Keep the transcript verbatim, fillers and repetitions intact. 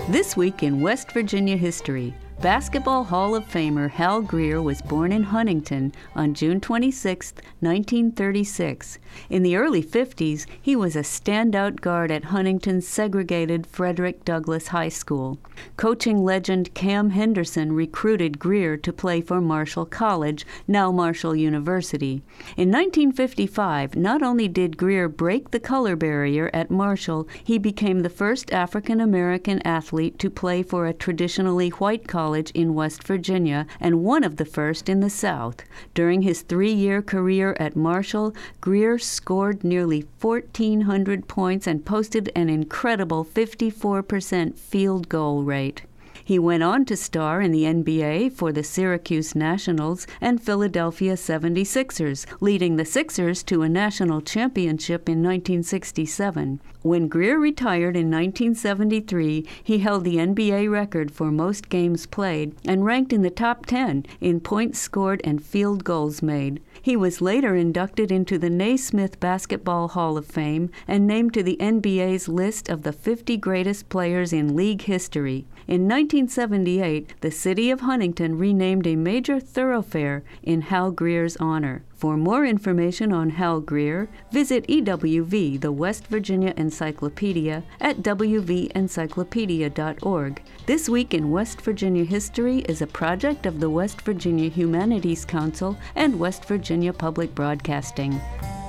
This week in West Virginia history, Basketball Hall of Famer Hal Greer was born in Huntington on June twenty-sixth, nineteen thirty-six. In the early fifties, he was a standout guard at Huntington's segregated Frederick Douglass High School. Coaching legend Cam Henderson recruited Greer to play for Marshall College, now Marshall University. In nineteen fifty-five, not only did Greer break the color barrier at Marshall, he became the first African-American athlete to play for a traditionally white college in West Virginia and one of the first in the South. During his three-year career at Marshall, Greer scored nearly fourteen hundred points and posted an incredible fifty-four percent field goal rate. He went on to star in the N B A for the Syracuse Nationals and Philadelphia seventy-sixers, leading the Sixers to a national championship in nineteen sixty-seven. When Greer retired in nineteen seventy-three, he held the N B A record for most games played and ranked in the top ten in points scored and field goals made. He was later inducted into the Naismith Basketball Hall of Fame and named to the N B A's list of the fifty greatest players in league history. In nineteen seventy-eight, the city of Huntington renamed a major thoroughfare in Hal Greer's honor. For more information on Hal Greer, visit E W V, the West Virginia Encyclopedia, at w v encyclopedia dot org. This Week in West Virginia History is a project of the West Virginia Humanities Council and West Virginia Public Broadcasting.